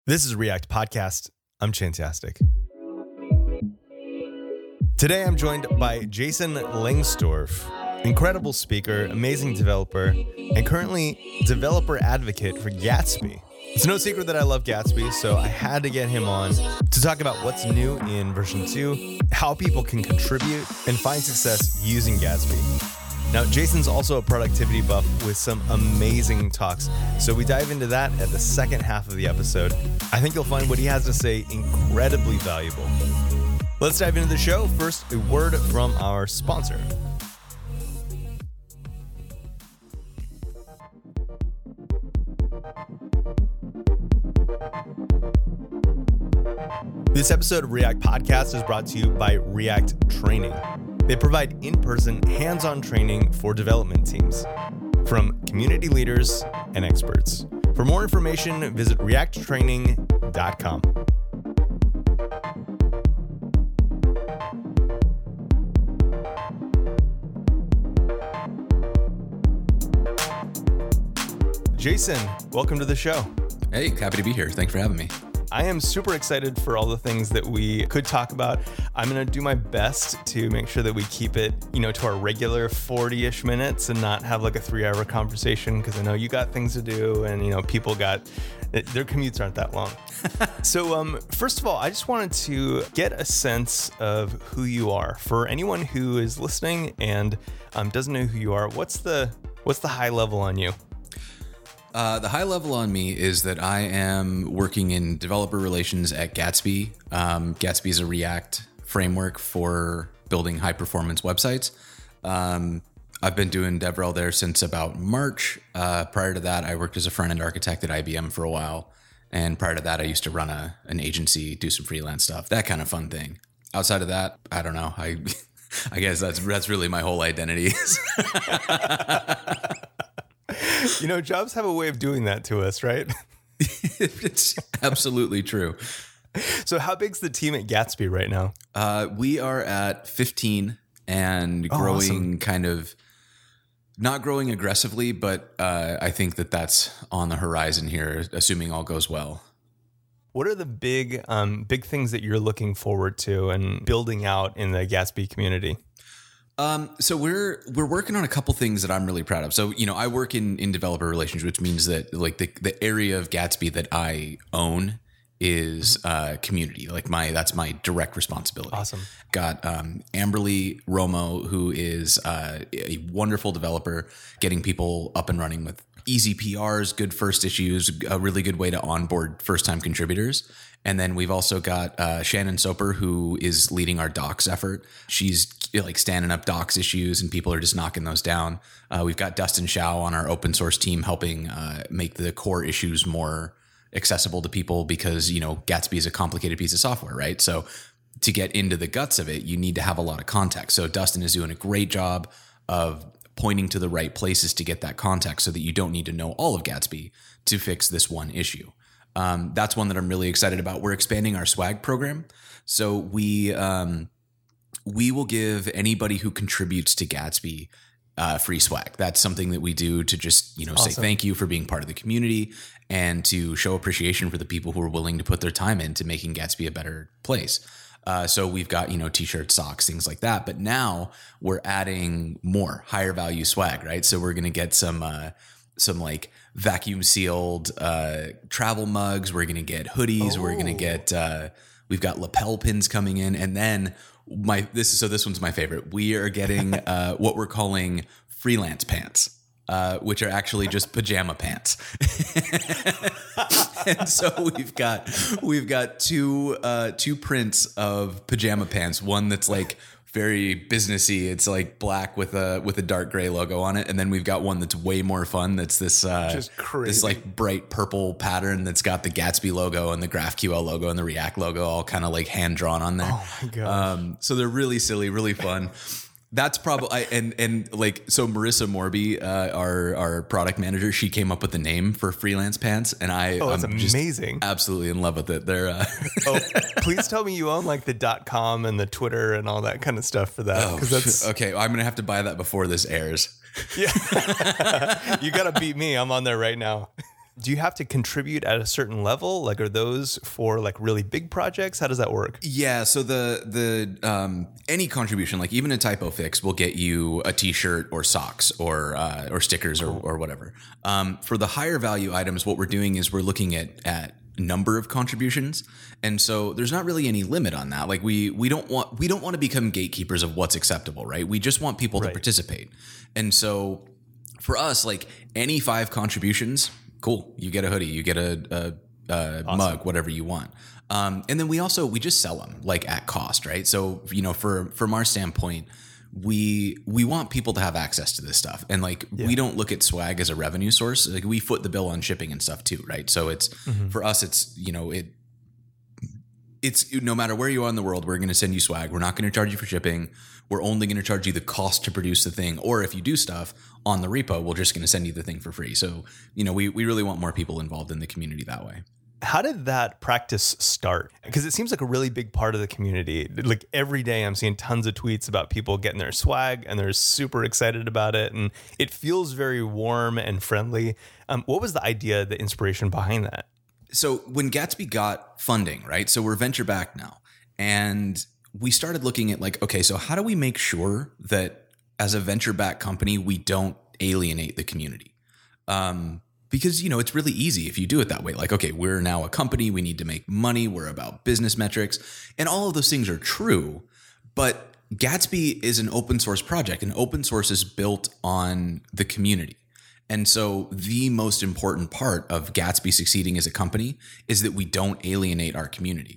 This is React Podcast. I'm Chantastic. Today I'm joined by Jason Lengstorf, incredible speaker, amazing developer, and currently developer advocate for Gatsby. It's no secret that I love Gatsby, so I had to get him on to talk about what's new in version 2, how people can contribute, and find success using Gatsby. Now, Jason's also a productivity buff with some amazing talks, so we dive into that at the second half of the episode. I think you'll find what he has to say incredibly valuable. Let's dive into the show. First, a word from our sponsor. This episode of React Podcast is brought to you by React Training. They provide in-person, hands-on training for development teams from community leaders and experts. For more information, visit reacttraining.com. Jason, welcome to the show. Hey, happy to be here. Thanks for having me. I am super excited for all the things that we could talk about. I'm going to do my best to make sure that we keep it, to our regular 40-ish minutes and not have like a 3-hour conversation, because I know you got things to do and, people got, their commutes aren't that long. So first of all, I just wanted to get a sense of who you are. For anyone who is listening and doesn't know who you are, what's the high level on you? The high level on me is that I am working in developer relations at Gatsby. Gatsby is a React framework for building high performance websites. I've been doing DevRel there since about March. Prior to that, I worked as a front-end architect at IBM for a while. And prior to that, I used to run an agency, do some freelance stuff, that kind of fun thing. Outside of that, I don't know. I guess that's really my whole identity. Jobs have a way of doing that to us, right? It's absolutely true. So how big's the team at Gatsby right now? We are at 15 and growing, awesome. Kind of not growing aggressively, but I think that's on the horizon here, assuming all goes well. What are the big things that you're looking forward to and building out in the Gatsby community? So we're working on a couple things that I'm really proud of. So, I work in developer relations, which means that like the area of Gatsby that I own is community. Like that's my direct responsibility. Awesome. Got Amberly Romo, who is a wonderful developer, getting people up and running with easy PRs, good first issues, a really good way to onboard first-time contributors. And then we've also got Shannon Soper, who is leading our docs effort. She's like standing up docs issues and people are just knocking those down. We've got Dustin Shao on our open source team helping make the core issues more accessible to people because, Gatsby is a complicated piece of software, right? So to get into the guts of it, you need to have a lot of context. So Dustin is doing a great job of pointing to the right places to get that context so that you don't need to know all of Gatsby to fix this one issue. That's one that I'm really excited about. We're expanding our swag program. So we will give anybody who contributes to Gatsby free swag. That's something that we do to just, Awesome. Say thank you for being part of the community and to show appreciation for the people who are willing to put their time into making Gatsby a better place. So we've got, t-shirts, socks, things like that. But now we're adding more higher value swag, right? So we're going to get some like vacuum sealed travel mugs. We're going to get hoodies. We're going to get we've got lapel pins coming in, and then this one's my favorite. We are getting what we're calling freelance pants, which are actually just pajama pants. And so we've got two prints of pajama pants. One that's like very businessy. It's like black with a dark gray logo on it. And then we've got one that's way more fun. That's this just crazy. This like bright purple pattern that's got the Gatsby logo and the GraphQL logo and the React logo all kind of like hand drawn on there. Oh my gosh. So they're really silly, really fun. That's probably so Marissa Morby, our product manager, she came up with the name for freelance pants, and that's amazing. Just absolutely in love with it. They're please tell me you own like the .com and the Twitter and all that kind of stuff for that, because that's okay. I'm gonna have to buy that before this airs. Yeah, you gotta beat me. I'm on there right now. Do you have to contribute at a certain level? Like, are those for like really big projects? How does that work? Yeah, so the any contribution, like even a typo fix, will get you a T-shirt or socks or stickers or whatever. For the higher value items, what we're doing is we're looking at number of contributions, and so there's not really any limit on that. Like we don't want to become gatekeepers of what's acceptable, right? We just want people to participate, and so for us, like any 5 contributions, cool, you get a hoodie, you get a awesome mug, whatever you want. And then we just sell them like at cost, right? So, you know, from our standpoint, we want people to have access to this stuff. And like, we don't look at swag as a revenue source. Like we foot the bill on shipping and stuff too, right? So it's, for us, it's, you know, it's no matter where you are in the world, we're going to send you swag. We're not going to charge you for shipping. We're only going to charge you the cost to produce the thing. Or if you do stuff on the repo, we're just going to send you the thing for free. So, you know, we really want more people involved in the community that way. How did that practice start? Because it seems like a really big part of the community. Like every day I'm seeing tons of tweets about people getting their swag and they're super excited about it. And it feels very warm and friendly. What was the idea, the inspiration behind that? So when Gatsby got funding, right? So we're venture backed now. And we started looking at like, okay, so how do we make sure that as a venture backed company, we don't alienate the community? Because, you know, it's really easy if you do it that way. Like, okay, we're now a company. We need to make money. We're about business metrics. And all of those things are true. But Gatsby is an open source project, and open source is built on the community. And so the most important part of Gatsby succeeding as a company is that we don't alienate our community.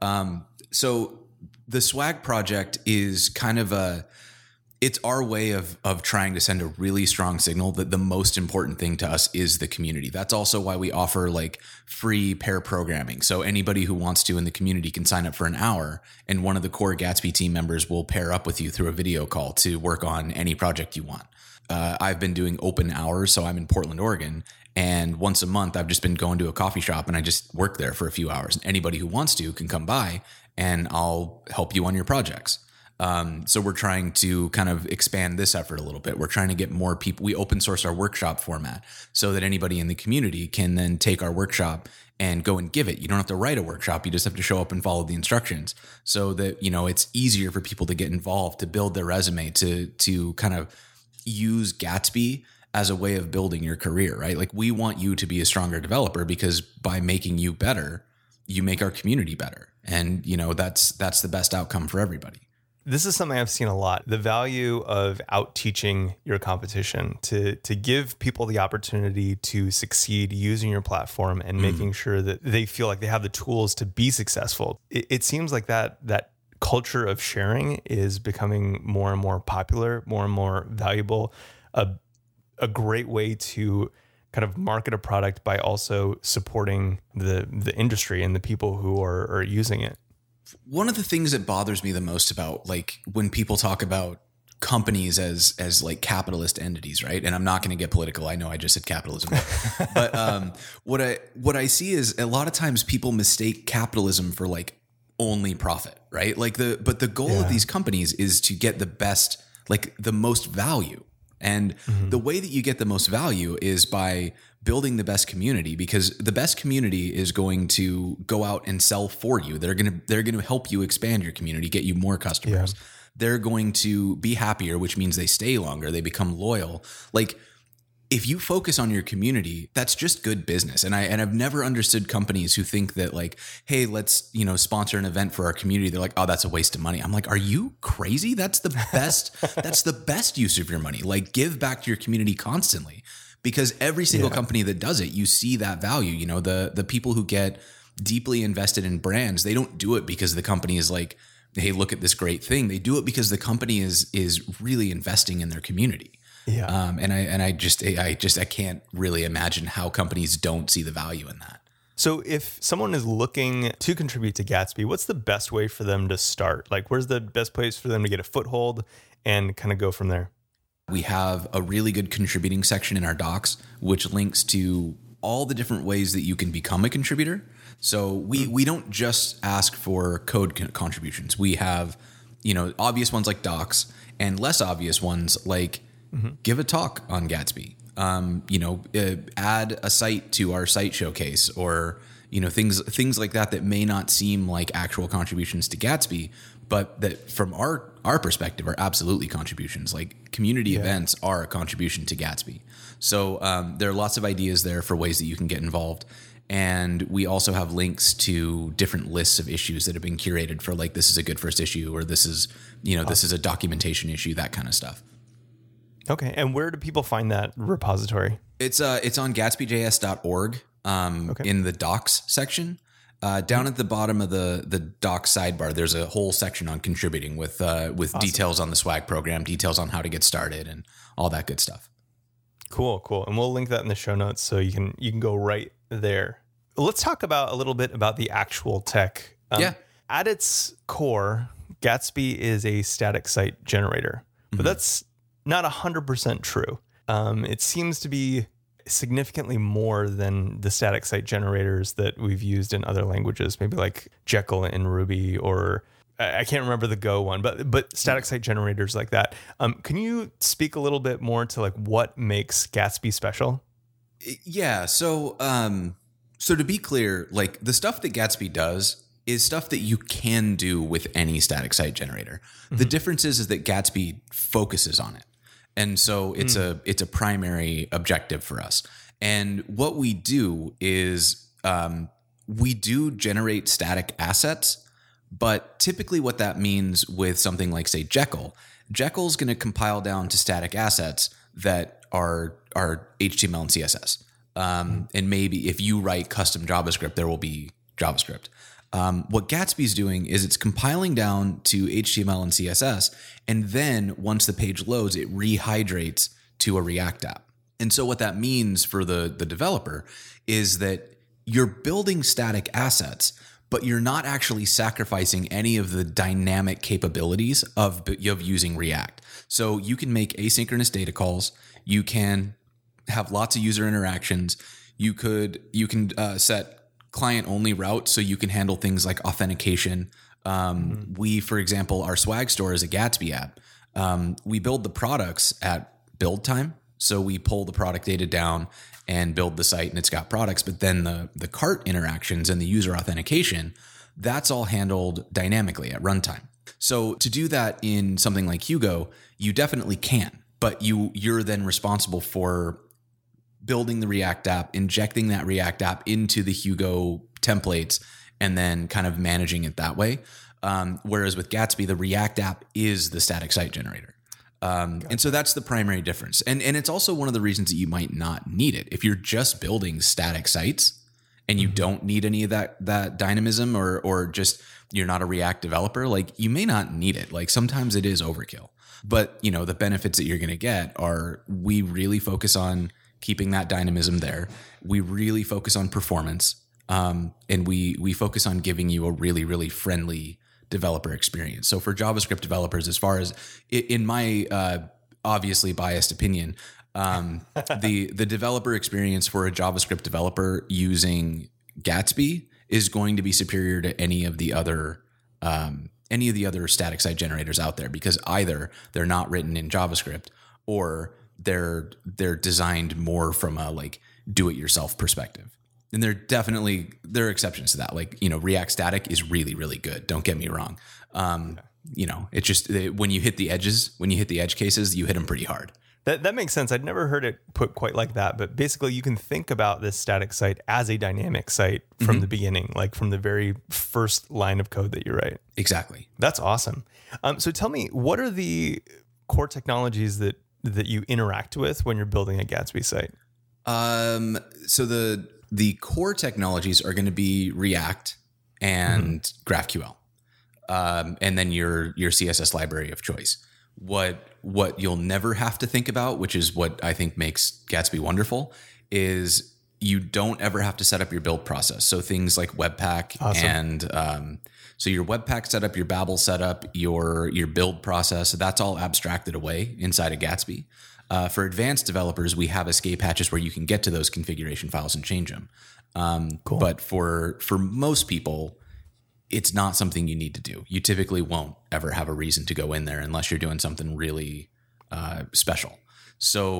So the swag project is kind of it's our way of trying to send a really strong signal that the most important thing to us is the community. That's also why we offer like free pair programming. So anybody who wants to in the community can sign up for an hour, and one of the core Gatsby team members will pair up with you through a video call to work on any project you want. I've been doing open hours. So I'm in Portland, Oregon. And once a month, I've just been going to a coffee shop and I just work there for a few hours. And anybody who wants to can come by and I'll help you on your projects. So we're trying to kind of expand this effort a little bit. We're trying to get more people. We open source our workshop format so that anybody in the community can then take our workshop and go and give it. You don't have to write a workshop. You just have to show up and follow the instructions so that, you know, it's easier for people to get involved, to build their resume, to kind of use Gatsby as a way of building your career, right? Like we want you to be a stronger developer because by making you better, you make our community better. And, you know, that's the best outcome for everybody. This is something I've seen a lot, the value of out teaching your competition, to give people the opportunity to succeed using your platform and making sure that they feel like they have the tools to be successful. It seems like that culture of sharing is becoming more and more popular, more and more valuable, a great way to kind of market a product by also supporting the industry and the people who are using it. One of the things that bothers me the most about like when people talk about companies as like capitalist entities, right? And I'm not going to get political. I know I just said capitalism, but what I see is a lot of times people mistake capitalism for like only profit, right? Like but the goal of these companies is to get the best, like the most value. And the way that you get the most value is by building the best community, because the best community is going to go out and sell for you. They're going to help you expand your community, get you more customers. Yeah. They're going to be happier, which means they stay longer. They become loyal. Like if you focus on your community, that's just good business. And I've never understood companies who think that like, hey, let's, you know, sponsor an event for our community. They're like, oh, that's a waste of money. I'm like, are you crazy? That's the best, that's the best use of your money. Like give back to your community constantly, because every single company that does it, you see that value. You know, the people who get deeply invested in brands, they don't do it because the company is like, hey, look at this great thing. They do it because the company is really investing in their community. Yeah. And I can't really imagine how companies don't see the value in that. So if someone is looking to contribute to Gatsby, what's the best way for them to start? Like, where's the best place for them to get a foothold and kind of go from there? We have a really good contributing section in our docs, which links to all the different ways that you can become a contributor. So we don't just ask for code contributions. We have, you know, obvious ones like docs and less obvious ones like give a talk on Gatsby. add a site to our site showcase, or things like that may not seem like actual contributions to Gatsby, but that from our perspective are absolutely contributions. Like community events are a contribution to Gatsby. So there are lots of ideas there for ways that you can get involved. And we also have links to different lists of issues that have been curated for, like, this is a good first issue, or this is, this is a documentation issue, that kind of stuff. Okay. And where do people find that repository? It's on gatsbyjs.org in the docs section. Down at the bottom of the docs sidebar, there's a whole section on contributing with awesome. Details on the swag program, details on how to get started, and all that good stuff. Cool. And we'll link that in the show notes so you can go right there. Let's talk a little bit about the actual tech. At its core, Gatsby is a static site generator, but that's not 100% true. It seems to be significantly more than the static site generators that we've used in other languages, maybe like Jekyll in Ruby, or I can't remember the Go one, but static site generators like that. Can you speak a little bit more to like what makes Gatsby special? Yeah. So to be clear, like the stuff that Gatsby does is stuff that you can do with any static site generator. Mm-hmm. The difference is that Gatsby focuses on it. And so it's a primary objective for us. And what we do is we do generate static assets, but typically what that means with something like, say, Jekyll's going to compile down to static assets that are HTML and CSS. And maybe if you write custom JavaScript, there will be JavaScript. What Gatsby's doing is it's compiling down to HTML and CSS, and then once the page loads, it rehydrates to a React app. And so what that means for the developer is that you're building static assets, but you're not actually sacrificing any of the dynamic capabilities of using React. So you can make asynchronous data calls. You can have lots of user interactions. You can set client-only routes, so you can handle things like authentication. We, for example, our swag store is a Gatsby app. We build the products at build time. So we pull the product data down and build the site, and it's got products. But then the cart interactions and the user authentication, that's all handled dynamically at runtime. So to do that in something like Hugo, you definitely can. But you're then responsible for building the React app, injecting that React app into the Hugo templates, and then kind of managing it that way. Whereas with Gatsby, the React app is the static site generator. And so that's the primary difference. And it's also one of the reasons that you might not need it. If you're just building static sites and you don't need any of that dynamism, or just you're not a React developer, like you may not need it. Like sometimes it is overkill. But the benefits that you're going to get are, we really focus on keeping that dynamism there. We really focus on performance, and we focus on giving you a really, really friendly developer experience. So for JavaScript developers, as far as in my obviously biased opinion, the developer experience for a JavaScript developer using Gatsby is going to be superior to any of the other static site generators out there, because either they're not written in JavaScript, or they're designed more from a like do-it-yourself perspective. And there are exceptions to that. Like, React Static is really, really good. Don't get me wrong. It's just when you hit the edge cases, you hit them pretty hard. That makes sense. I'd never heard it put quite like that, but basically you can think about this static site as a dynamic site from the beginning, like from the very first line of code that you write. Exactly. That's awesome. So tell me, what are the core technologies that you interact with when you're building a Gatsby site? So the core technologies are going to be React and GraphQL, and then your CSS library of choice. What you'll never have to think about, which is what I think makes Gatsby wonderful, is you don't ever have to set up your build process. So things like Webpack and so your Webpack setup, your Babel setup, your build process, that's all abstracted away inside of Gatsby. For advanced developers, we have escape hatches where you can get to those configuration files and change them. Cool. But for most people, it's not something you need to do. You typically won't ever have a reason to go in there unless you're doing something really special. So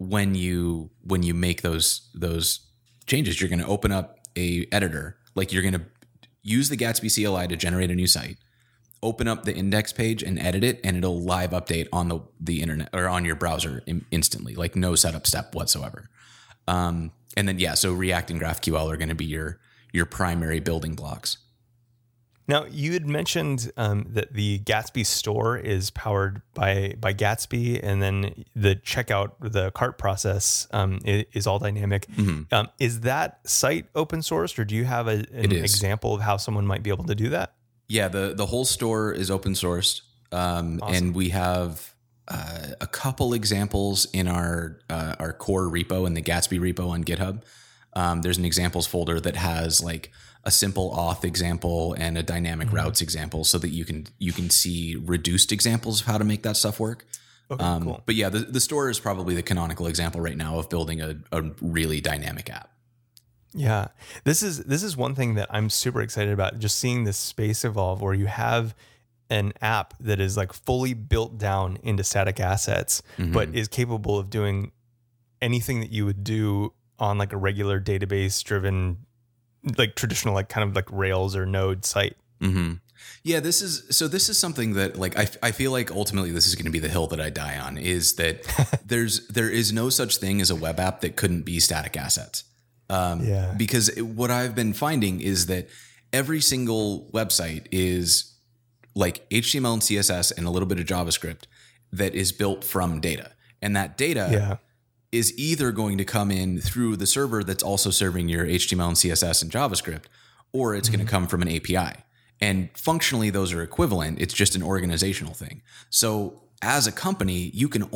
when you make those changes, you're going to open up a editor. Like you're going to use the Gatsby CLI to generate a new site, open up the index page and edit it, and it'll live update on the internet or on your browser instantly, like no setup step whatsoever. And then, so React and GraphQL are going to be your primary building blocks. Now, you had mentioned that the Gatsby store is powered by Gatsby, and then the checkout, the cart process is all dynamic. Mm-hmm. Is that site open sourced, or do you have an example of how someone might be able to do that? Yeah, the whole store is open sourced, awesome. And we have a couple examples in our core repo in the Gatsby repo on GitHub. There's an examples folder that has like a simple auth example and a dynamic mm-hmm. routes example, so that you can see reduced examples of how to make that stuff work. Okay, cool. But yeah, the store is probably the canonical example right now of building a really dynamic app. Yeah, this is one thing that I'm super excited about, just seeing this space evolve where you have an app that is like fully built down into static assets, mm-hmm. but is capable of doing anything that you would do on like a regular database driven, like traditional, like kind of like Rails or Node site. Mm-hmm. Yeah, this is something that like I feel like ultimately this is going to be the hill that I die on, is that there is no such thing as a web app that couldn't be static assets. Because what I've been finding is that every single website is like HTML and CSS and a little bit of JavaScript that is built from data, and that data is either going to come in through the server that's also serving your HTML and CSS and JavaScript, or it's mm-hmm. going to come from an API. And functionally, those are equivalent. It's just an organizational thing. So as a company, you can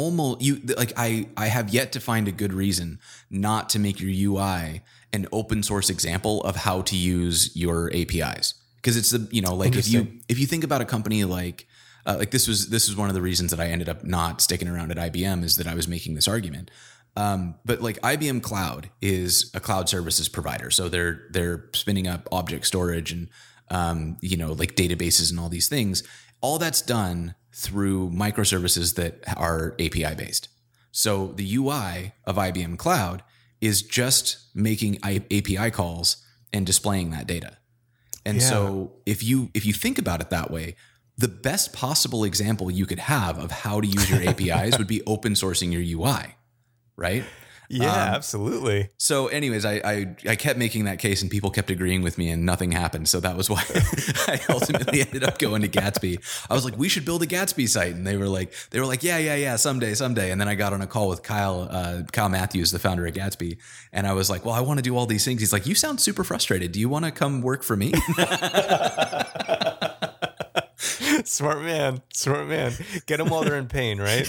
I have yet to find a good reason not to make your UI an open source example of how to use your APIs. Because it's if you think about a company like this was one of the reasons that I ended up not sticking around at IBM, is that I was making this argument. But like IBM Cloud is a cloud services provider. So they're spinning up object storage and, like databases and all these things. All that's done through microservices that are API based. So the UI of IBM Cloud is just making API calls and displaying that data. And so if you think about it that way, the best possible example you could have of how to use your APIs would be open sourcing your UI. Right? Yeah, absolutely. So anyways, I kept making that case and people kept agreeing with me and nothing happened. So that was why I ultimately ended up going to Gatsby. I was like, we should build a Gatsby site. And they were like, yeah, someday. And then I got on a call with Kyle Matthews, the founder of Gatsby. And I was like, well, I want to do all these things. He's like, you sound super frustrated. Do you want to come work for me? Smart man. Get them while they're in pain, right?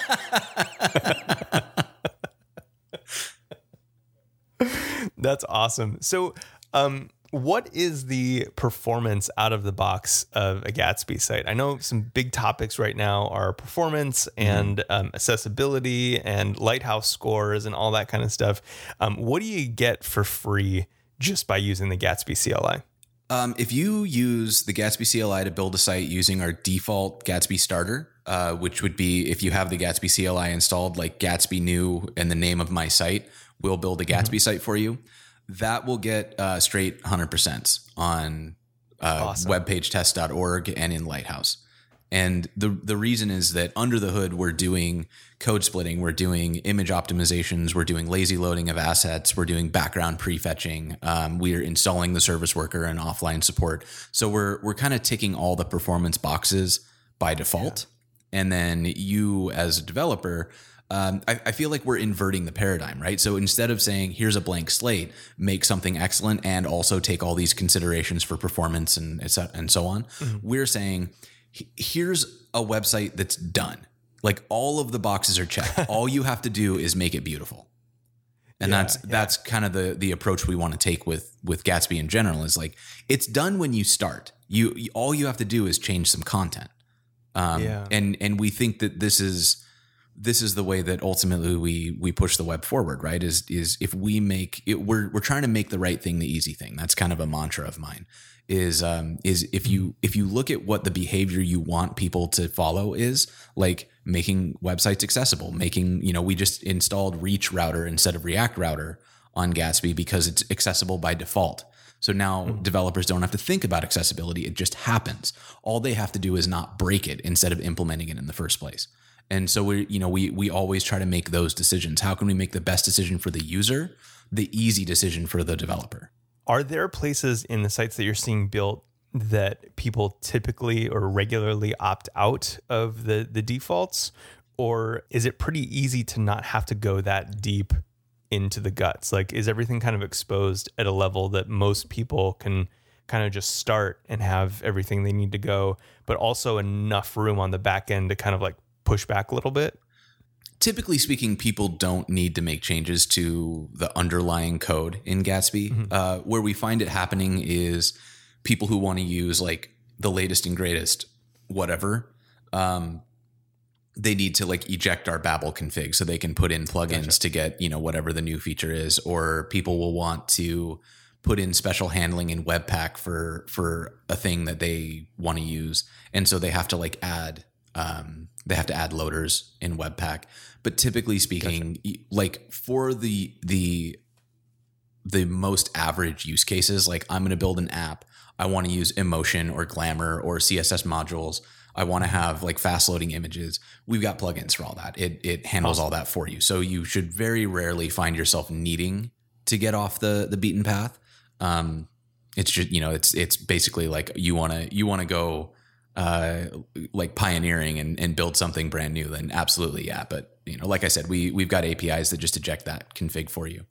That's awesome. So, what is the performance out of the box of a Gatsby site? I know some big topics right now are performance and accessibility and Lighthouse scores and all that kind of stuff. What do you get for free just by using the Gatsby CLI? If you use the Gatsby CLI to build a site using our default Gatsby starter, which would be if you have the Gatsby CLI installed, like Gatsby new and the name of my site, we'll build a Gatsby site for you. That will get straight 100% on webpagetest.org and in Lighthouse. And the reason is that under the hood, we're doing code splitting, we're doing image optimizations, we're doing lazy loading of assets, we're doing background prefetching, we're installing the service worker and offline support. So we're kind of ticking all the performance boxes by default. Yeah. And then you as a developer, I feel like we're inverting the paradigm, right? So instead of saying, here's a blank slate, make something excellent and also take all these considerations for performance and so on, we're saying, here's a website that's done. Like all of the boxes are checked. All you have to do is make it beautiful. And that's kind of the approach we want to take with Gatsby in general, is like, it's done when you start. All you have to do is change some content. And we think that this is the way that ultimately we push the web forward, right? Is if we make it, we're trying to make the right thing the easy thing. That's kind of a mantra of mine, is if you look at what the behavior you want people to follow is, like making websites accessible, making, we just installed Reach Router instead of React Router on Gatsby because it's accessible by default. So now developers don't have to think about accessibility. It just happens. All they have to do is not break it instead of implementing it in the first place. And so we always try to make those decisions. How can we make the best decision for the user, the easy decision for the developer? Are there places in the sites that you're seeing built that people typically or regularly opt out of the defaults? Or is it pretty easy to not have to go that deep into the guts? Like, is everything kind of exposed at a level that most people can kind of just start and have everything they need to go, but also enough room on the back end to kind of like push back a little bit? Typically speaking, people don't need to make changes to the underlying code in Gatsby. Where we find it happening is people who want to use like the latest and greatest whatever. They need to like eject our Babel config so they can put in plugins to get, whatever the new feature is. Or people will want to put in special handling in Webpack for a thing that they want to use. And so they have to like add loaders in Webpack. But typically speaking, like for the most average use cases, like I'm going to build an app. I want to use Emotion or Glamour or CSS modules. I want to have like fast loading images. We've got plugins for all that. It handles all that for you. So you should very rarely find yourself needing to get off the beaten path. It's just, it's basically like you want to go like pioneering and build something brand new, then absolutely. Yeah. But like I said, we've got APIs that just eject that config for you.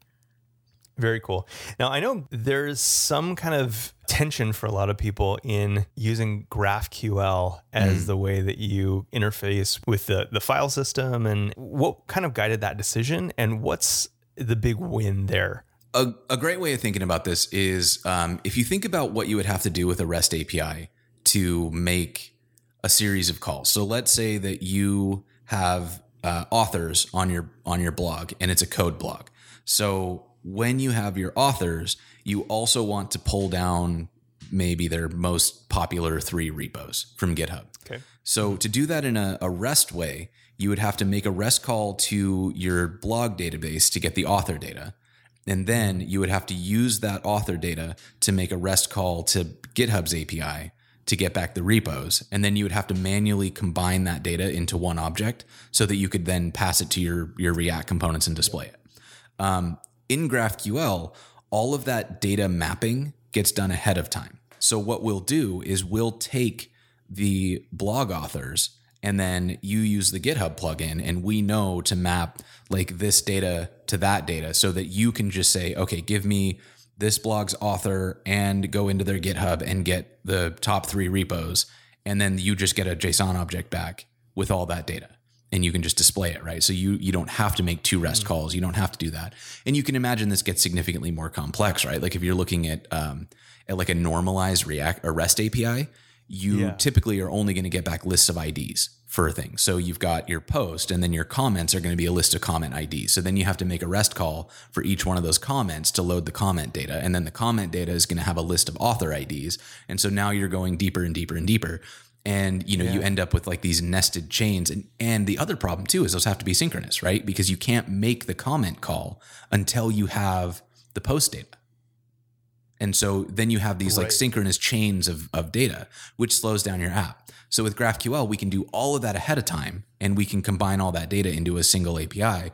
Very cool. Now, I know there's some kind of tension for a lot of people in using GraphQL as the way that you interface with the file system. And what kind of guided that decision? And what's the big win there? A great way of thinking about this is if you think about what you would have to do with a REST API to make a series of calls. So let's say that you have authors on your blog and it's a code blog. So when you have your authors, you also want to pull down maybe their most popular 3 repos from GitHub. Okay. So to do that in a REST way, you would have to make a REST call to your blog database to get the author data. And then you would have to use that author data to make a REST call to GitHub's API to get back the repos. And then you would have to manually combine that data into one object so that you could then pass it to your React components and display it. In GraphQL, all of that data mapping gets done ahead of time. So what we'll do is we'll take the blog authors and then you use the GitHub plugin and we know to map like this data to that data so that you can just say, okay, give me this blog's author and go into their GitHub and get the top 3 repos. And then you just get a JSON object back with all that data. And you can just display it, right? So you don't have to make 2 REST calls. You don't have to do that. And you can imagine this gets significantly more complex, right? Like if you're looking at like a normalized React or REST API, you typically are only going to get back lists of IDs for a thing. So you've got your post and then your comments are going to be a list of comment IDs. So then you have to make a REST call for each one of those comments to load the comment data. And then the comment data is going to have a list of author IDs. And so now you're going deeper and deeper and deeper. And, you end up with like these nested chains. And the other problem too is those have to be synchronous, right? Because you can't make the comment call until you have the post data. And so then you have these like synchronous chains of data, which slows down your app. So with GraphQL, we can do all of that ahead of time and we can combine all that data into a single API.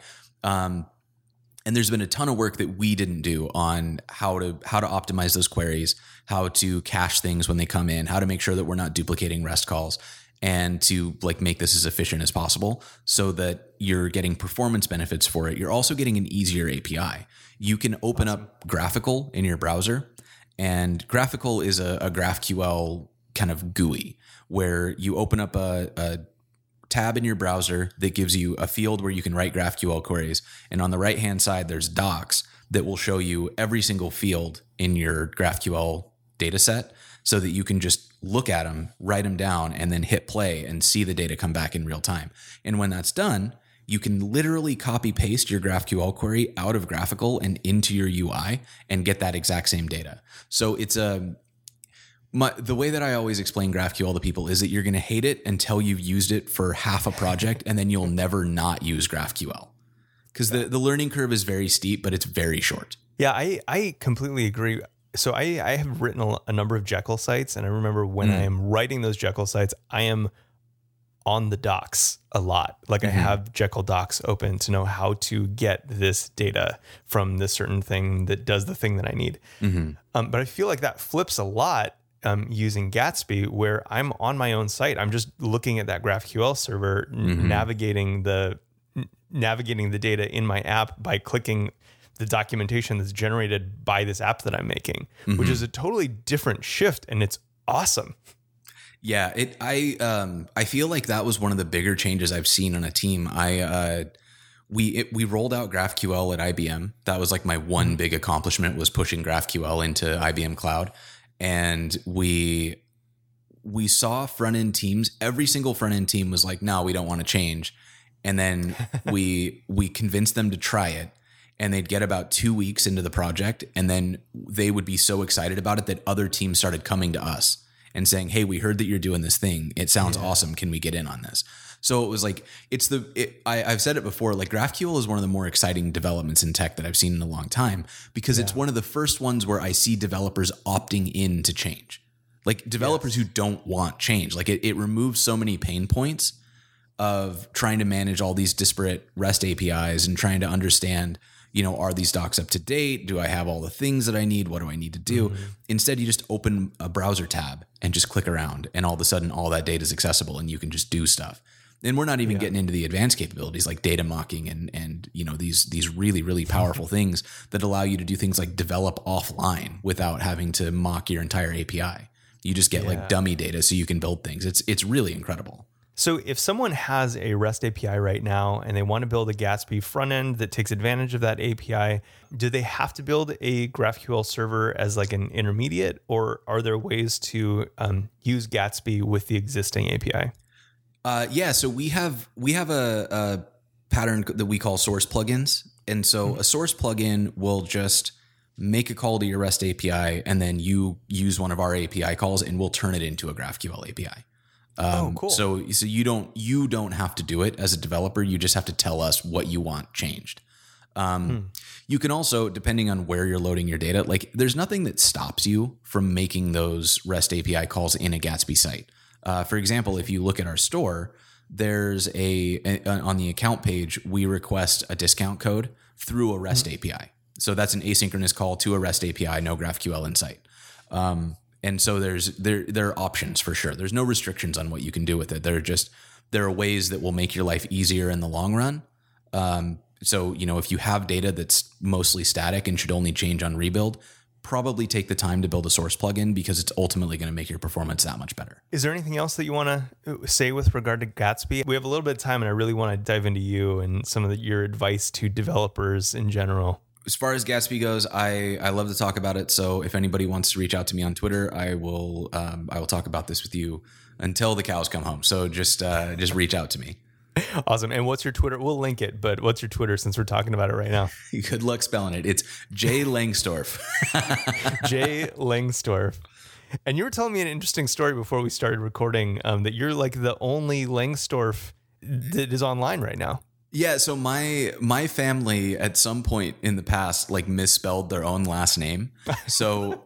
And there's been a ton of work that we didn't do on how to optimize those queries, how to cache things when they come in, how to make sure that we're not duplicating REST calls, and to like make this as efficient as possible so that you're getting performance benefits for it. You're also getting an easier API. You can open up Graphical in your browser, and Graphical is a GraphQL kind of GUI where you open up a tab in your browser that gives you a field where you can write GraphQL queries. And on the right-hand side, there's docs that will show you every single field in your GraphQL data set so that you can just look at them, write them down, and then hit play and see the data come back in real time. And when that's done, you can literally copy paste your GraphQL query out of Graphical and into your UI and get that exact same data. So The way that I always explain GraphQL to people is that you're going to hate it until you've used it for half a project, and then you'll never not use GraphQL, because the learning curve is very steep, but it's very short. Yeah, I completely agree. So I have written a number of Jekyll sites, and I remember when I am writing those Jekyll sites, I am on the docs a lot. Like I have Jekyll docs open to know how to get this data from this certain thing that does the thing that I need. But I feel like that flips a lot using Gatsby, where I'm on my own site. I'm just looking at that GraphQL server, navigating the data in my app by clicking the documentation that's generated by this app that I'm making, which is a totally different shift, and it's awesome. Yeah, I feel like that was one of the bigger changes I've seen on a team. We rolled out GraphQL at IBM. That was like my one big accomplishment, was pushing GraphQL into IBM Cloud. And we saw front end teams. Every single front end team was like, "No, we don't want to change." And then we convinced them to try it, and they'd get about 2 weeks into the project, and then they would be so excited about it that other teams started coming to us and saying, "Hey, we heard that you're doing this thing. It sounds awesome. Can we get in on this?" So it was like, I've said it before, like GraphQL is one of the more exciting developments in tech that I've seen in a long time, because it's one of the first ones where I see developers opting in to change. Like developers who don't want change. Like it removes so many pain points of trying to manage all these disparate REST APIs and trying to understand, are these docs up to date? Do I have all the things that I need? What do I need to do? Instead, you just open a browser tab and just click around, and all of a sudden all that data is accessible and you can just do stuff. And we're not even getting into the advanced capabilities like data mocking and these really, really powerful things that allow you to do things like develop offline without having to mock your entire API. You just get like dummy data so you can build things. It's really incredible. So if someone has a REST API right now and they want to build a Gatsby front end that takes advantage of that API, do they have to build a GraphQL server as like an intermediate, or are there ways to use Gatsby with the existing API? So we have a pattern that we call source plugins. And so a source plugin will just make a call to your REST API, and then you use one of our API calls and we'll turn it into a GraphQL API. Cool. So you don't have to do it as a developer. You just have to tell us what you want changed. You can also, depending on where you're loading your data, like there's nothing that stops you from making those REST API calls in a Gatsby site. For example, if you look at our store, there's on the account page, we request a discount code through a REST API. So that's an asynchronous call to a REST API, no GraphQL in sight. And so there are options for sure. There's no restrictions on what you can do with it. There are ways that will make your life easier in the long run. So, if you have data that's mostly static and should only change on rebuild, probably take the time to build a source plugin, because it's ultimately going to make your performance that much better. Is there anything else that you want to say with regard to Gatsby? We have a little bit of time, and I really want to dive into you and some of your advice to developers in general. As far as Gatsby goes, I love to talk about it. So if anybody wants to reach out to me on Twitter, I will talk about this with you until the cows come home. So just reach out to me. Awesome. And what's your Twitter? We'll link it, but what's your Twitter since we're talking about it right now? Good luck spelling it. It's J Langsdorf. J Langsdorf. And you were telling me an interesting story before we started recording, that you're like the only Langsdorf that is online right now. Yeah, so my family at some point in the past like misspelled their own last name. So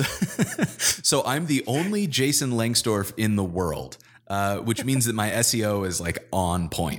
I'm the only Jason Langsdorf in the world, which means that my SEO is like on point.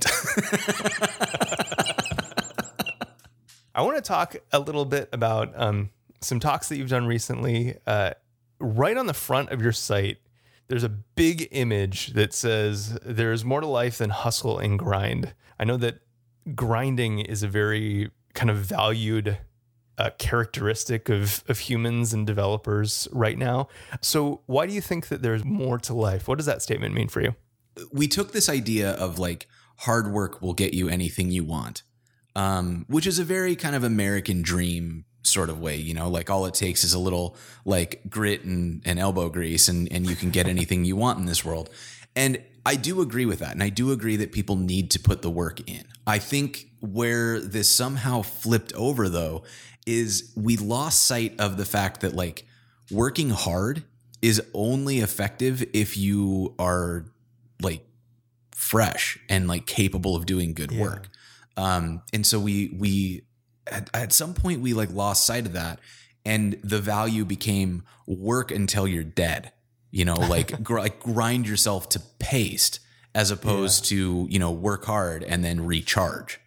I want to talk a little bit about some talks that you've done recently. Right on the front of your site, there's a big image that says there's more to life than hustle and grind. I know that grinding is a very kind of valued characteristic of humans and developers right now. So why do you think that there's more to life? What does that statement mean for you? We took this idea of like hard work will get you anything you want, which is a very kind of American dream sort of way, like all it takes is a little like grit and elbow grease and you can get anything you want in this world. And I do agree with that. And I do agree that people need to put the work in. I think where this somehow flipped over, though, is we lost sight of the fact that like working hard is only effective if you are like fresh and like capable of doing good work. And so we at some point we like lost sight of that, and the value became work until you're dead, you know, like grind yourself to paste as opposed to, you know, work hard and then recharge.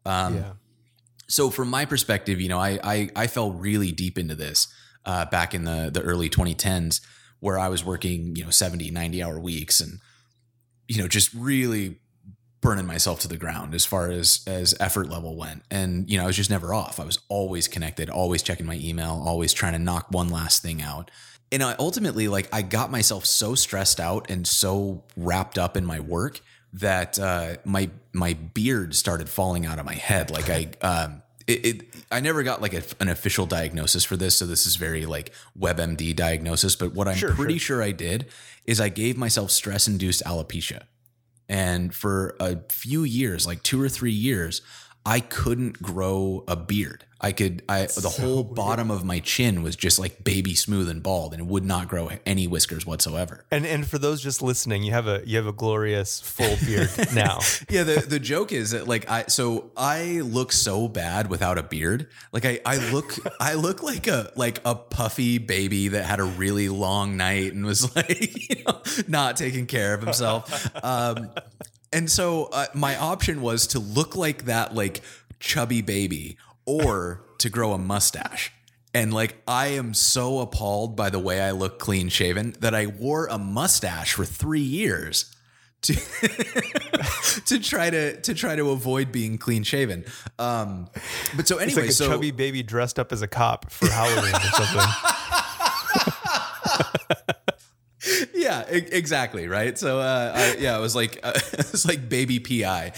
So from my perspective, you know, I fell really deep into this back in the early 2010s, where I was working, you know, 70, 90 hour weeks and, you know, just really burning myself to the ground as far as effort level went. And, you know, I was just never off. I was always connected, always checking my email, always trying to knock one last thing out. And I ultimately, like, I got myself so stressed out and so wrapped up in my work that my beard started falling out of my head. Like I never got like an official diagnosis for this. So this is very like WebMD diagnosis. But what I'm pretty sure I did is I gave myself stress-induced alopecia. And for a few years, like 2 or 3 years, I couldn't grow a beard. The whole bottom of my chin was just like baby smooth and bald, and it would not grow any whiskers whatsoever. And for those just listening, you have a glorious full beard now. Yeah. The joke is that like I look so bad without a beard. Like I look like a puffy baby that had a really long night and was like, you know, not taking care of himself. And so my option was to look like that, like chubby baby, or to grow a mustache. And like, I am so appalled by the way I look clean shaven that I wore a mustache for 3 years to to try to avoid being clean shaven. But so anyway, it's like a chubby baby dressed up as a cop for Halloween or something. Yeah, exactly. Right. So, it was like baby PI.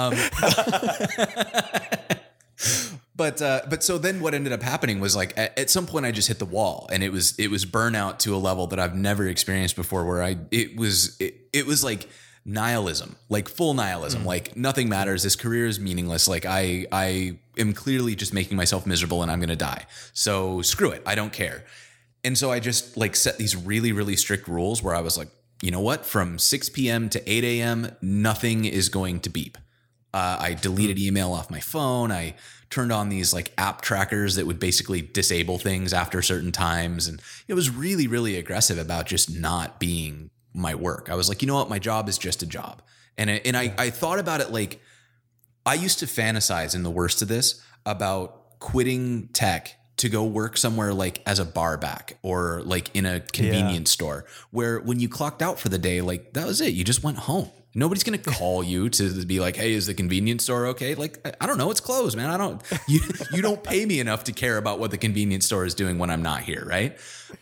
But so then what ended up happening was like at some point I just hit the wall, and it was burnout to a level that I've never experienced before, where it was like nihilism, like full nihilism, like nothing matters. This career is meaningless. Like I am clearly just making myself miserable and I'm going to die. So screw it. I don't care. And so I just like set these really, really strict rules where I was like, you know what, from 6 p.m. to 8 a.m., nothing is going to beep. I deleted email off my phone. I turned on these like app trackers that would basically disable things after certain times. And it was really, really aggressive about just not being my work. I was like, you know what, my job is just a job. And I thought about it like, I used to fantasize in the worst of this about quitting tech to go work somewhere like as a bar back or like in a convenience store, where when you clocked out for the day, like that was it. You just went home. Nobody's going to call you to be like, hey, is the convenience store okay? Like, I don't know. It's closed, man. You don't pay me enough to care about what the convenience store is doing when I'm not here. Right.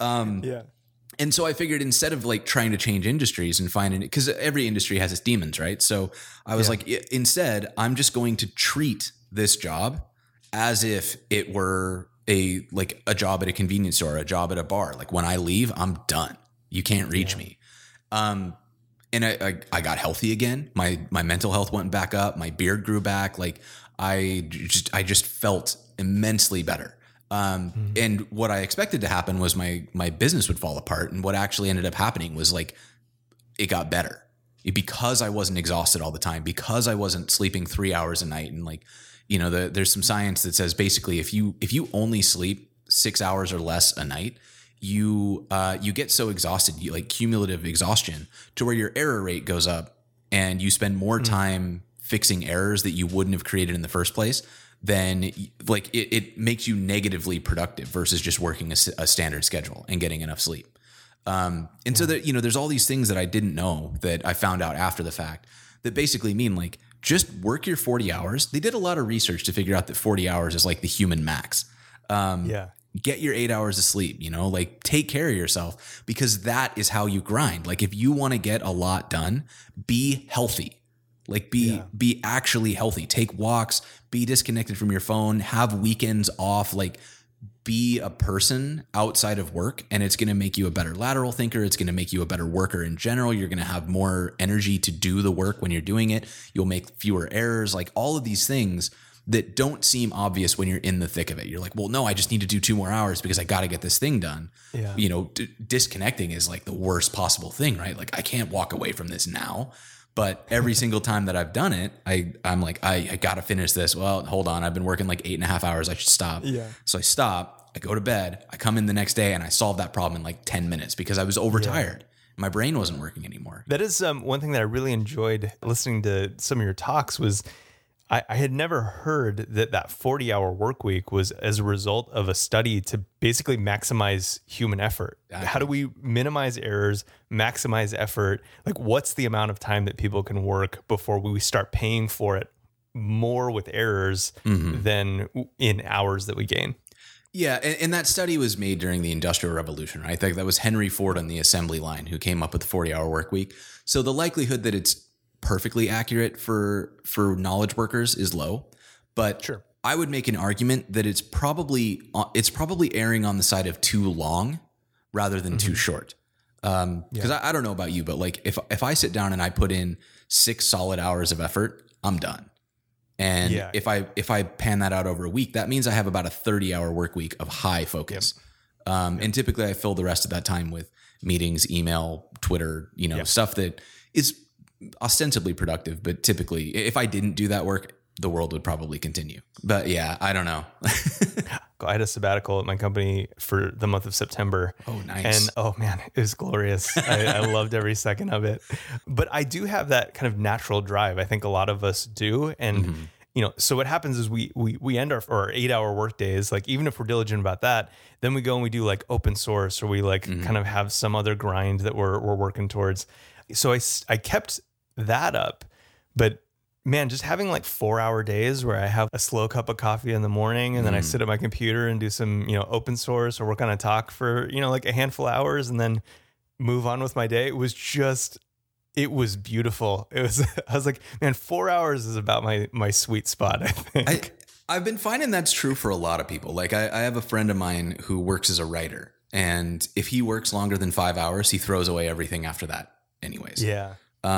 And so I figured instead of like trying to change industries and finding it, because every industry has its demons, right? So I was like, instead, I'm just going to treat this job as if it were a job at a convenience store, a job at a bar. Like when I leave, I'm done. You can't reach me. And I got healthy again. My mental health went back up. My beard grew back. Like I just felt immensely better. And what I expected to happen was my business would fall apart. And what actually ended up happening was like, it got better because I wasn't exhausted all the time, because I wasn't sleeping 3 hours a night. And like, you know, there's some science that says basically if you only sleep 6 hours or less a night, you get so exhausted, you like cumulative exhaustion, to where your error rate goes up and you spend more time fixing errors that you wouldn't have created in the first place. Then like it makes you negatively productive versus just working a standard schedule and getting enough sleep. So that, you know, there's all these things that I didn't know that I found out after the fact that basically mean like, just work your 40 hours. They did a lot of research to figure out that 40 hours is like the human max. Get your 8 hours of sleep, you know, like take care of yourself, because that is how you grind. Like if you want to get a lot done, be healthy, like be actually healthy, take walks, be disconnected from your phone, have weekends off, like be a person outside of work, and it's going to make you a better lateral thinker. It's going to make you a better worker in general. You're going to have more energy to do the work when you're doing it. You'll make fewer errors. Like all of these things that don't seem obvious when you're in the thick of it. You're like, well, no, I just need to do 2 more hours because I got to get this thing done. Yeah. You know, disconnecting is like the worst possible thing, right? Like I can't walk away from this now. But every single time that I've done it, I'm like, I got to finish this. Well, hold on. I've been working like 8.5 hours. I should stop. Yeah. So I stop, I go to bed, I come in the next day and I solve that problem in like 10 minutes because I was overtired. My brain wasn't working anymore. That is one thing that I really enjoyed listening to some of your talks was I had never heard that 40-hour work week was as a result of a study to basically maximize human effort. How do we minimize errors, maximize effort? Like what's the amount of time that people can work before we start paying for it more with errors than in hours that we gain? Yeah, and that study was made during the Industrial Revolution, right? I think that was Henry Ford on the assembly line who came up with the 40-hour work week. So the likelihood that it's perfectly accurate for knowledge workers is low, but sure. I would make an argument that it's probably erring on the side of too long rather than too short. Because I don't know about you, but like if I sit down and I put in 6 solid hours of effort, I'm done. And if I pan that out over a week, that means I have about a 30-hour work week of high focus. And typically I fill the rest of that time with meetings, email, Twitter, stuff that is ostensibly productive, but typically if I didn't do that work, the world would probably continue. But yeah, I don't know. I had a sabbatical at my company for the month of September. Oh, nice. And oh man, it was glorious. I loved every second of it. But I do have that kind of natural drive. I think a lot of us do. And so what happens is we end our 8-hour work days, like even if we're diligent about that, then we go and we do like open source or we like kind of have some other grind that we're working towards. So I kept that up, but man, just having like 4-hour days where I have a slow cup of coffee in the morning and then I sit at my computer and do some, open source or work on a talk for, like a handful of hours and then move on with my day. It was beautiful. I was like, man, 4 hours is about my sweet spot, I think. I've been finding that's true for a lot of people. Like I have a friend of mine who works as a writer, and if he works longer than 5 hours, he throws away everything after that anyways. Yeah.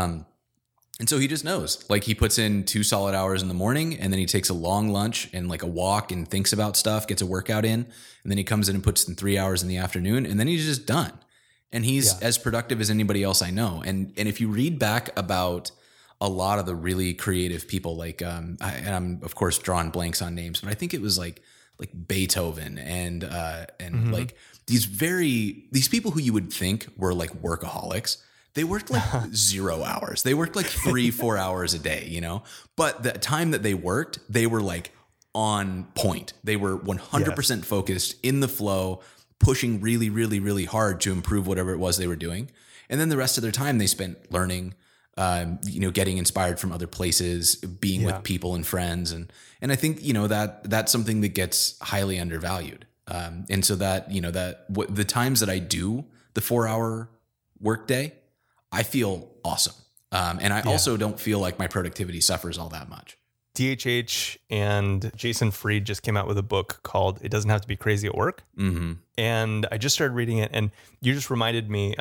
And so he just knows, like he puts in 2 solid hours in the morning and then he takes a long lunch and like a walk and thinks about stuff, gets a workout in, and then he comes in and puts in 3 hours in the afternoon and then he's just done. And he's as productive as anybody else I know. And if you read back about a lot of the really creative people, like, I'm of course drawing blanks on names, but I think it was like Beethoven and like these people who you would think were like workaholics. They worked like 0 hours. They worked like 3-4 hours a day, but the time that they worked, they were like on point. They were 100% focused in the flow, pushing really, really, really hard to improve whatever it was they were doing. And then the rest of their time they spent learning, getting inspired from other places, being with people and friends. And I think, that's something that gets highly undervalued. And so that, the times that I do the 4-hour workday, I feel awesome. And I also don't feel like my productivity suffers all that much. DHH and Jason Fried just came out with a book called It Doesn't Have to Be Crazy at Work. Mm-hmm. And I just started reading it, and you just reminded me,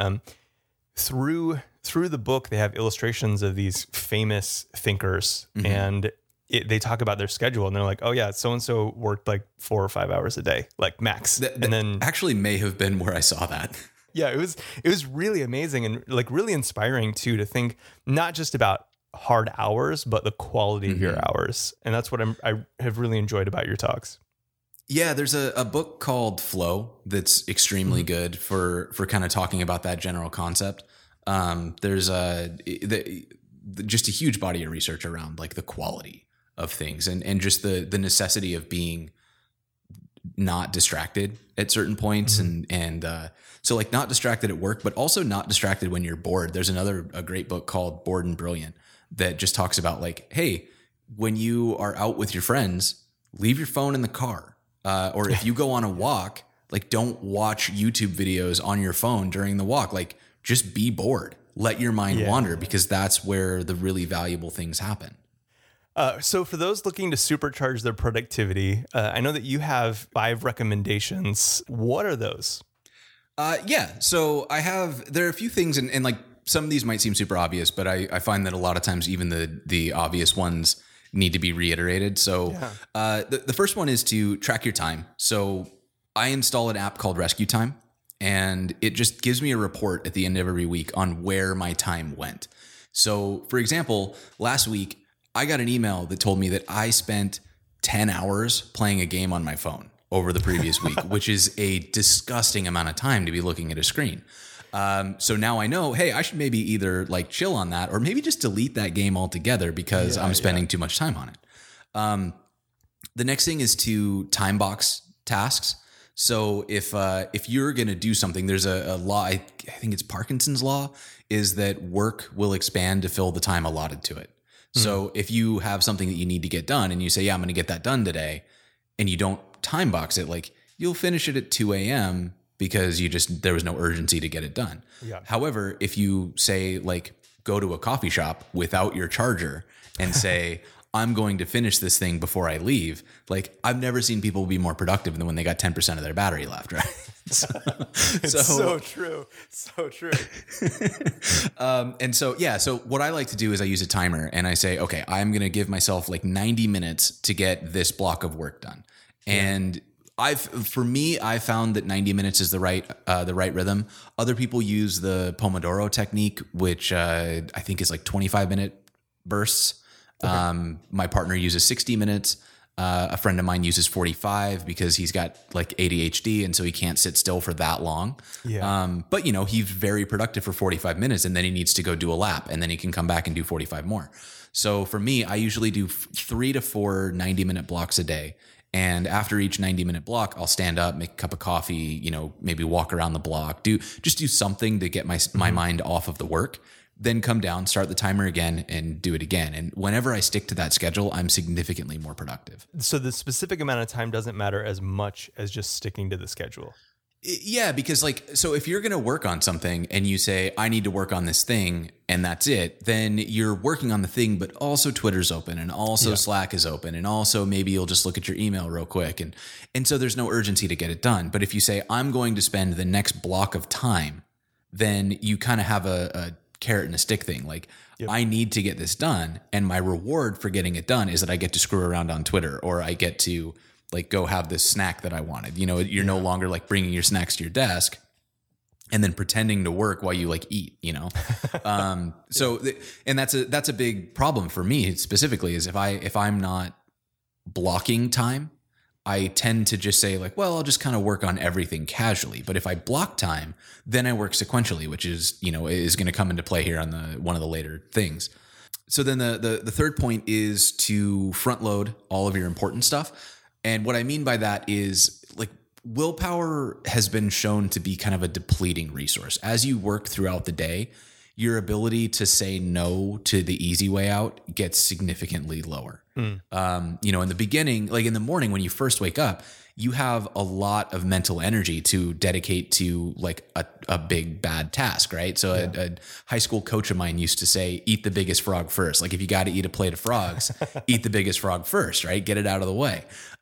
through the book, they have illustrations of these famous thinkers, and they talk about their schedule, and they're like, oh yeah, so-and-so worked like 4 or 5 hours a day, like max. And then actually may have been where I saw that. Yeah, it was really amazing and like really inspiring too, to think not just about hard hours, but the quality of your hours. And that's what I have really enjoyed about your talks. Yeah, there's a book called Flow that's extremely good for kind of talking about that general concept. There's just a huge body of research around like the quality of things and just the necessity of being not distracted at certain points and so like not distracted at work, but also not distracted when you're bored. There's a great book called Bored and Brilliant that just talks about like, hey, when you are out with your friends, leave your phone in the car. Or if you go on a walk, like don't watch YouTube videos on your phone during the walk. Like just be bored, let your mind wander, because that's where the really valuable things happen. So for those looking to supercharge their productivity, I know that you have 5 recommendations. What are those? So there are a few things and like some of these might seem super obvious, but I find that a lot of times even the obvious ones need to be reiterated. So the first one is to track your time. So I install an app called Rescue Time, and it just gives me a report at the end of every week on where my time went. So for example, last week I got an email that told me that I spent 10 hours playing a game on my phone over the previous week, which is a disgusting amount of time to be looking at a screen. So now I know, hey, I should maybe either like chill on that or maybe just delete that game altogether because I'm spending too much time on it. The next thing is to time box tasks. So if you're going to do something, there's a law, I think it's Parkinson's law, is that work will expand to fill the time allotted to it. So if you have something that you need to get done and you say, yeah, I'm going to get that done today, and you don't time box it, like you'll finish it at 2 a.m. because there was no urgency to get it done. Yeah. However, if you say like go to a coffee shop without your charger and say, I'm going to finish this thing before I leave. Like I've never seen people be more productive than when they got 10% of their battery left, right? So true. So true. So what I like to do is I use a timer and I say, okay, I'm going to give myself like 90 minutes to get this block of work done. And I found that 90 minutes is the right rhythm. Other people use the Pomodoro technique, which I think is like 25-minute bursts. Okay. My partner uses 60 minutes. A friend of mine uses 45 because he's got like ADHD and so he can't sit still for that long. Yeah. But he's very productive for 45 minutes and then he needs to go do a lap and then he can come back and do 45 more. So for me, I usually do 3 to 4 90-minute blocks a day. And after each 90-minute block, I'll stand up, make a cup of coffee, maybe walk around the block, do something to get my mind off of the work. Then come down, start the timer again, and do it again. And whenever I stick to that schedule, I'm significantly more productive. So the specific amount of time doesn't matter as much as just sticking to the schedule. Yeah, because so if you're going to work on something and you say, I need to work on this thing and that's it, then you're working on the thing, but also Twitter's open and also Slack is open. And also maybe you'll just look at your email real quick. And so there's no urgency to get it done. But if you say, I'm going to spend the next block of time, then you kind of have a carrot and a stick thing. Like I need to get this done. And my reward for getting it done is that I get to screw around on Twitter or I get to like go have this snack that I wanted. You're no longer like bringing your snacks to your desk and then pretending to work while you like eat, and that's a big problem for me specifically is if I'm not blocking time, I tend to just say like, well, I'll just kind of work on everything casually. But if I block time, then I work sequentially, which is, is going to come into play here on one of the later things. So then the third point is to front load all of your important stuff. And what I mean by that is like willpower has been shown to be kind of a depleting resource. As you work throughout the day, your ability to say no to the easy way out gets significantly lower. In the beginning, like in the morning when you first wake up, you have a lot of mental energy to dedicate to like a big bad task, right? So a high school coach of mine used to say, eat the biggest frog first. Like if you got to eat a plate of frogs, eat the biggest frog first, right? Get it out of the way.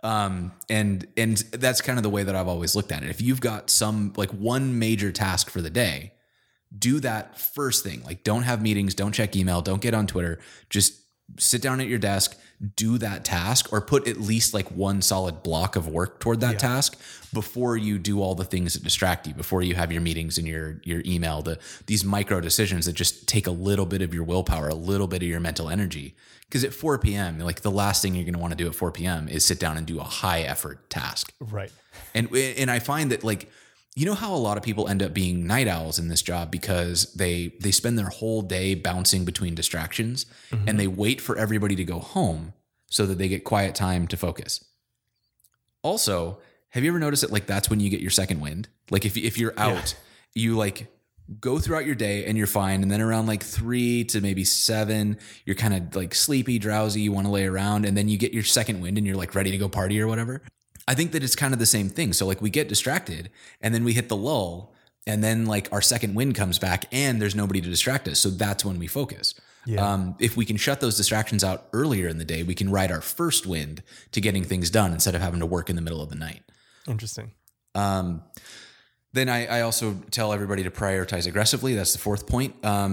And that's kind of the way that I've always looked at it. If you've got one major task for the day, do that first thing. Like don't have meetings, don't check email, don't get on Twitter. Just sit down at your desk, do that task, or put at least like one solid block of work toward that task before you do all the things that distract you, before you have your meetings and your email, these micro decisions that just take a little bit of your willpower, a little bit of your mental energy. Because at 4 p.m., like the last thing you're going to want to do at 4 p.m. is sit down and do a high effort task. Right. And I find that like, how a lot of people end up being night owls in this job because they spend their whole day bouncing between distractions and they wait for everybody to go home so that they get quiet time to focus. Also, have you ever noticed that like that's when you get your second wind? Like if you're out, you like go throughout your day and you're fine. And then around like 3 to maybe 7, you're kind of like sleepy, drowsy, you want to lay around, and then you get your second wind and you're like ready to go party or whatever. I think that it's kind of the same thing. So like we get distracted and then we hit the lull and then like our second wind comes back and there's nobody to distract us. So that's when we focus. Yeah. If we can shut those distractions out earlier in the day, we can ride our first wind to getting things done instead of having to work in the middle of the night. Interesting. The Then I also tell everybody to prioritize aggressively. That's the fourth point.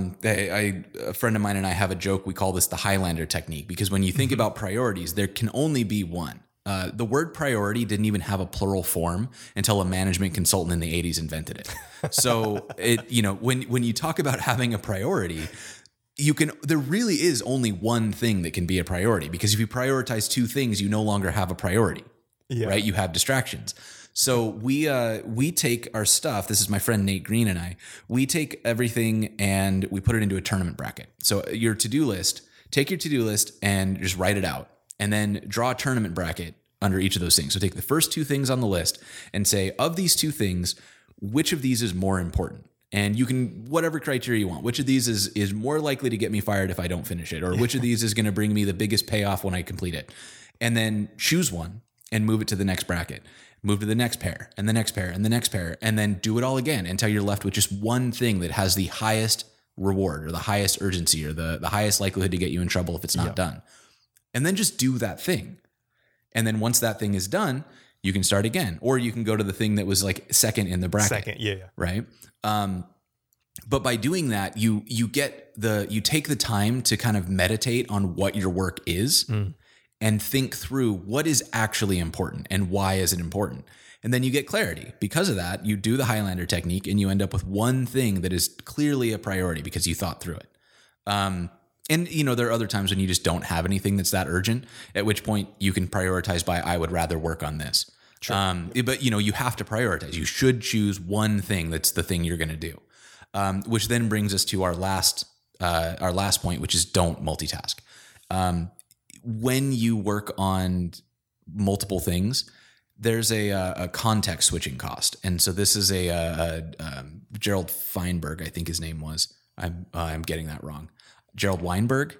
A friend of mine and I have a joke. We call this the Highlander technique, because when you think about priorities, there can only be one. The word priority didn't even have a plural form until a management consultant in the 80s invented it. So when you talk about having a priority, there really is only one thing that can be a priority, because if you prioritize two things, you no longer have a priority, right? You have distractions. So we take our stuff. This is my friend Nate Green and I. We take everything and we put it into a tournament bracket. So your to-do list, take your to-do list and just write it out, and then draw a tournament bracket under each of those things. So take the first two things on the list and say, of these two things, which of these is more important? And you can, whatever criteria you want, which of these is more likely to get me fired if I don't finish it, or which of these is going to bring me the biggest payoff when I complete it. And then choose one and move it to the next bracket. Move to the next pair and the next pair and the next pair, and then do it all again until you're left with just one thing that has the highest reward or the highest urgency or the highest likelihood to get you in trouble if it's not done. And then just do that thing. And then once that thing is done, you can start again, or you can go to the thing that was like second in the bracket. Right. But by doing that, you take the time to kind of meditate on what your work is. And think through what is actually important and why is it important. And then you get clarity. Because of that, you do the Highlander technique and you end up with one thing that is clearly a priority because you thought through it. And there are other times when you just don't have anything that's that urgent, at which point you can prioritize by, I would rather work on this. Sure. But you have to prioritize. You should choose one thing that's the thing you're going to do. Which then brings us to our last point, which is don't multitask. When you work on multiple things, there's a context switching cost. And so this is Gerald Feinberg, I think his name was. I'm getting that wrong. Gerald Weinberg.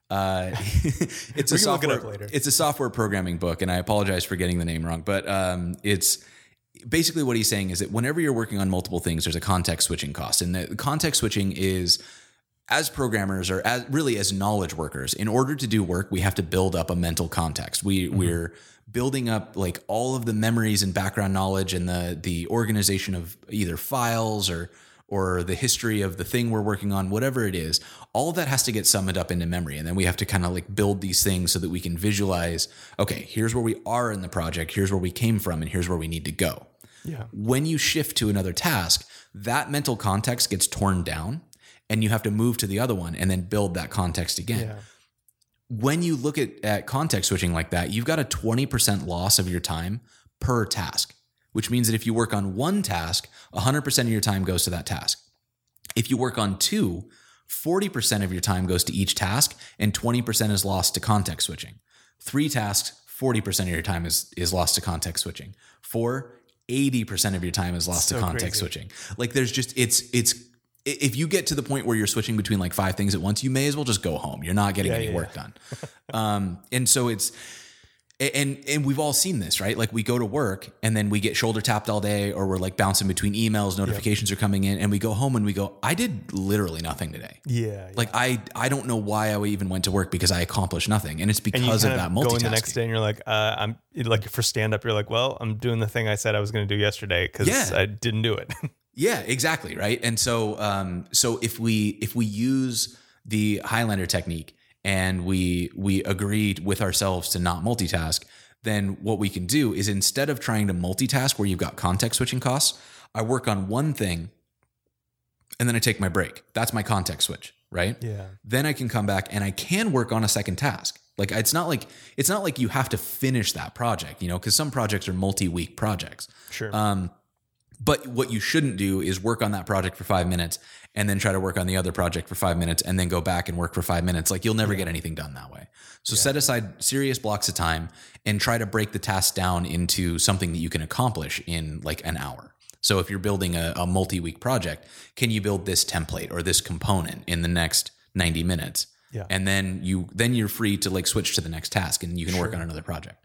It's a software. Look it up later. It's a software programming book, and I apologize for getting the name wrong. But it's basically what he's saying is that whenever you're working on multiple things, there's a context switching cost, and the context switching is, as programmers or as knowledge workers, in order to do work, we have to build up a mental context. We're building up like all of the memories and background knowledge and the organization of either files or the history of the thing we're working on, whatever it is. All of that has to get summed up into memory. And then we have to kind of like build these things so that we can visualize, okay, here's where we are in the project, here's where we came from, and here's where we need to go. Yeah. When you shift to another task, that mental context gets torn down. And you have to move to the other one and then build that context again. Yeah. When you look at context switching like that, you've got a 20% loss of your time per task, which means that if you work on one task, 100% of your time goes to that task. If you work on two, 40% of your time goes to each task and 20% is lost to context switching. 3 tasks, 40% of your time is lost to context switching. 4, 80% of your time is lost to context switching. Like there's just, if you get to the point where you're switching between like 5 things at once, you may as well just go home. You're not getting any work done. And so and we've all seen this, right? Like we go to work and then we get shoulder tapped all day, or we're like bouncing between emails, notifications are coming in, and we go home and we go, I did literally nothing today. Like I don't know why I even went to work, because I accomplished nothing. And it's because of that multitasking. Going the next day and you're like, I'm like, for stand up, you're like, well, I'm doing the thing I said I was going to do yesterday because I didn't do it. Yeah, exactly. Right. And so, so if we use the Highlander technique and we agreed with ourselves to not multitask, then what we can do is, instead of trying to multitask where you've got context switching costs, I work on one thing and then I take my break. That's my context switch. Right. Yeah. Then I can come back and I can work on a second task. Like it's not like you have to finish that project, because some projects are multi-week projects. Sure. But what you shouldn't do is work on that project for 5 minutes and then try to work on the other project for 5 minutes and then go back and work for 5 minutes. Like you'll never get anything done that way. So set aside serious blocks of time and try to break the task down into something that you can accomplish in like an hour. So if you're building a multi-week project, can you build this template or this component in the next 90 minutes? Yeah. And then you're free to like switch to the next task and you can work on another project.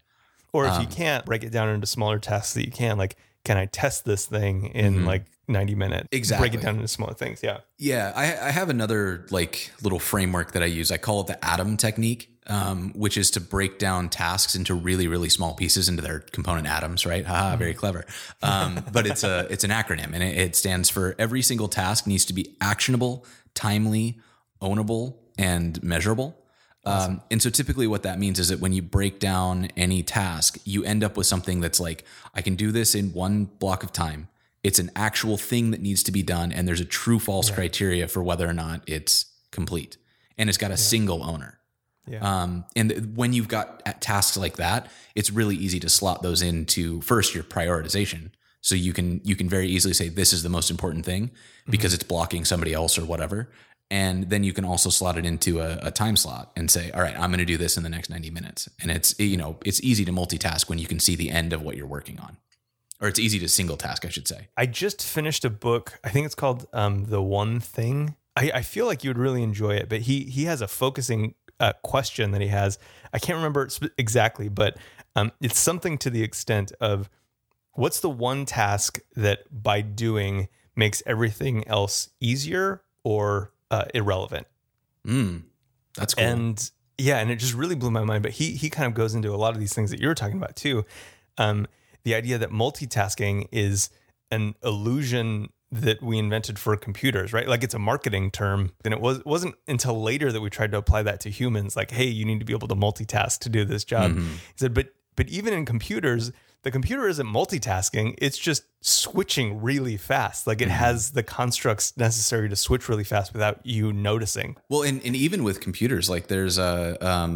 Or if you can't, break it down into smaller tasks that you can, like, can I test this thing in like 90 minutes? Exactly. Break it down into smaller things. Yeah. Yeah. I have another like little framework that I use. I call it the atom technique, which is to break down tasks into really, really small pieces into their component atoms, right? Haha, very clever. But it's an acronym, and it stands for every single task needs to be actionable, timely, ownable, and measurable. And so typically what that means is that when you break down any task, you end up with something that's like, I can do this in one block of time. It's an actual thing that needs to be done. And there's a true false criteria for whether or not it's complete. And it's got a single owner. Yeah. And when you've got tasks like that, it's really easy to slot those into first your prioritization. So you can very easily say, this is the most important thing because it's blocking somebody else or whatever. And then you can also slot it into a time slot and say, all right, I'm going to do this in the next 90 minutes. And it's easy to multitask when you can see the end of what you're working on. Or it's easy to single task, I should say. I just finished a book. I think it's called The One Thing. I feel like you would really enjoy it, but he has a focusing question that he has. I can't remember it exactly, but it's something to the extent of, what's the one task that by doing makes everything else easier or irrelevant? That's cool. And yeah, and it just really blew my mind. But he kind of goes into a lot of these things that you were talking about too. The idea that multitasking is an illusion that we invented for computers, right? Like, it's a marketing term. And it wasn't until later that we tried to apply that to humans. Like, hey, you need to be able to multitask to do this job. He said, but even in computers, the computer isn't multitasking. It's just switching really fast. Like, it has the constructs necessary to switch really fast without you noticing. Well, and even with computers, like there's a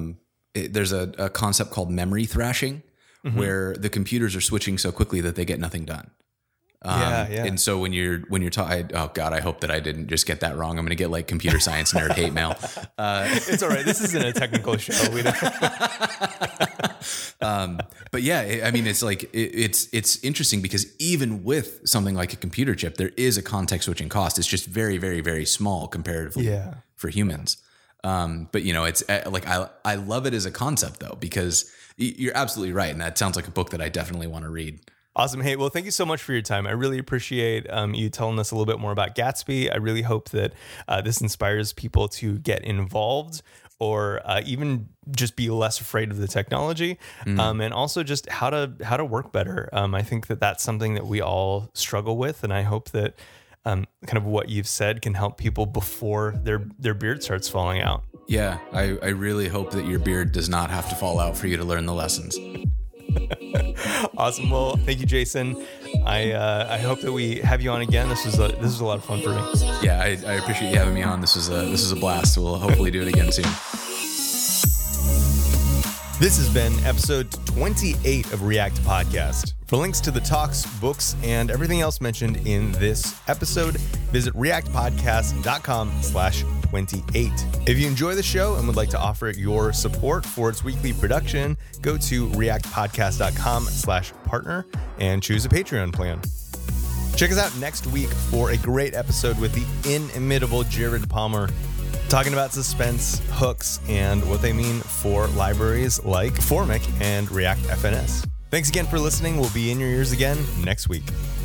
concept called memory thrashing, where the computers are switching so quickly that they get nothing done. Yeah. And so when you're talking, oh God, I hope that I didn't just get that wrong. I'm going to get like computer science nerd hate mail. It's all right. This isn't a technical show. We don't. But yeah, I mean, it's like, it's interesting because even with something like a computer chip, there is a context switching cost. It's just very, very, very small comparatively for humans. But it's like, I love it as a concept though, because you're absolutely right. And that sounds like a book that I definitely want to read. Awesome. Hey, well, thank you so much for your time. I really appreciate you telling us a little bit more about Gatsby. I really hope that this inspires people to get involved or even just be less afraid of the technology, and also just how to work better. I think that that's something that we all struggle with, and I hope that kind of what you've said can help people before their beard starts falling out. Yeah, I really hope that your beard does not have to fall out for you to learn the lessons. Awesome. Well, thank you, Jason. I hope that we have you on again. This was a lot of fun for me. Yeah, I appreciate you having me on. This was a blast. We'll hopefully do it again soon. This has been episode 28 of React Podcast. For links to the talks, books, and everything else mentioned in this episode, visit reactpodcast.com/28. If you enjoy the show and would like to offer your support for its weekly production, go to reactpodcast.com/partner and choose a Patreon plan. Check us out next week for a great episode with the inimitable Jared Palmer, talking about suspense, hooks, and what they mean for libraries like Formic and React FNS. Thanks again for listening. We'll be in your ears again next week.